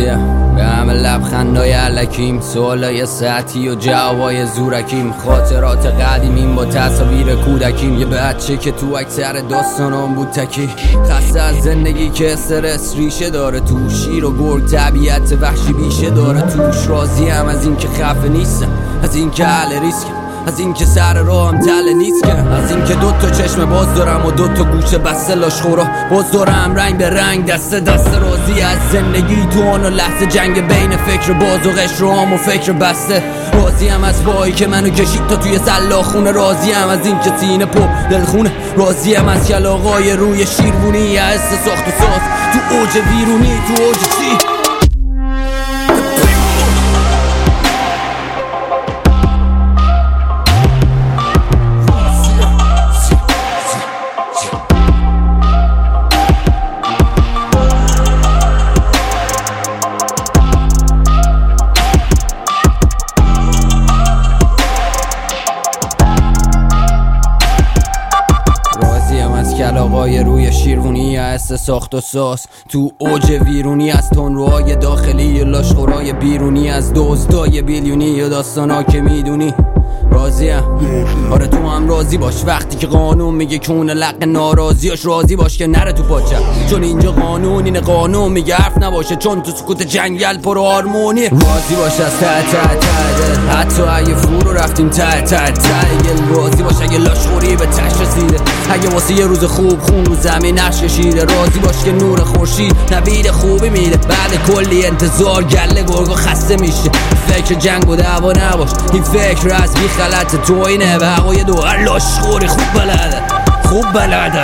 راضیه به همه لبخندای علکیم، سوالای ساعتی و جوابای زورکیم، خاطرات قدیمیم با تصاویر کودکیم، یه بچه که تو اکثر داستانام بود تکی، خسته از زندگی که استرس ریشه داره تو، شیر و گرگ طبیعت وحشی بیشه داره توش. راضیم از این که خفه نیستم، از این که اهل ریسکم، از این که سر راهم تله نیست که، از این که دوتا چشم باز دارم و دوتا گوشه بسته لاشخورا باز دارم، رنگ به رنگ دست دست. راضی از زندگی تو آن و لحظه جنگ بین فکر باز و قشر و فکر بسته. راضیم از پایی که منو کشید تا توی سلاخونه، راضیم از این که سینه پر دلخونه، راضیم از کلاغای روی شیروونی، حس ساخت و ساز تو اوج ویرونی، تو اوج چی. کلاغای روی شیروانی، حس ساخت و ساز تو اوج ویرونی، از تندروهای داخلی و لاشخورای بیرونی، از دزدای بیلیونی و داستانا که میدونی. راضیم آره تو هم راضی باش وقتی که قانون میگه کونه لق ناراضیاش، راضی باش که نره تو پاچه، چون اینجا قانون اینه، قانون میگه حرف نباشه چون تو سکوت جنگل پر هارمونی. راضی باش از ته ته ته، حتی اگه فرو رفتیم ته ته ته، راضی باش اگه لاشخوری به تش رسیده، اگه واسه یه روز خوب خون رو زمین نقش کشیده. راضی باش که نور خورشید نوید خوبی میده، بعد کلی انتظار گله گرگا خسته میشه. فکر جنگ و دعوا نباش، این فکر از بی غلط تو اینه، به حقای دو لاشخوری خوب بلده، خوب بلده.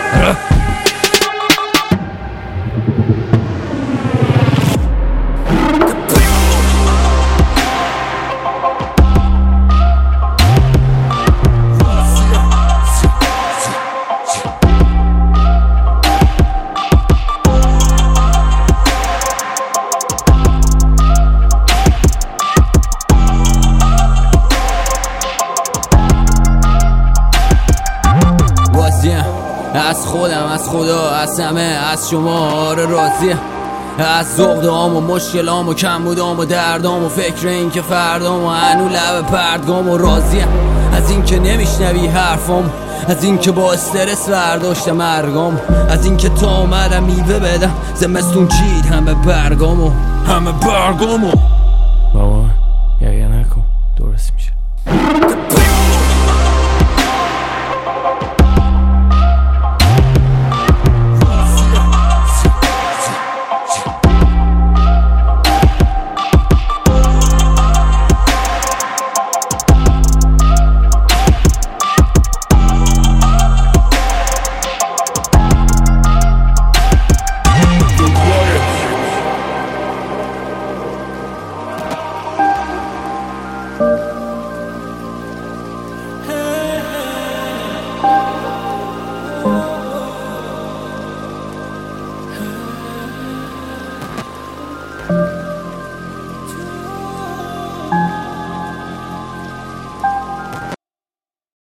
از خودم، از خدا، از همه، از شما آره راضیم، از ذوق‌هام و مشکلام و کمبودام و دردام و فکر این که فردام و هنو لب پردگام. و راضیم از این که نمیشنوی حرفام، از این که با استرس برداشتم مرگام، از این که تا اومدم میوه بدم زمستون چید همه برگامو، همه برگامو. بابا گریه نکن درست میشه.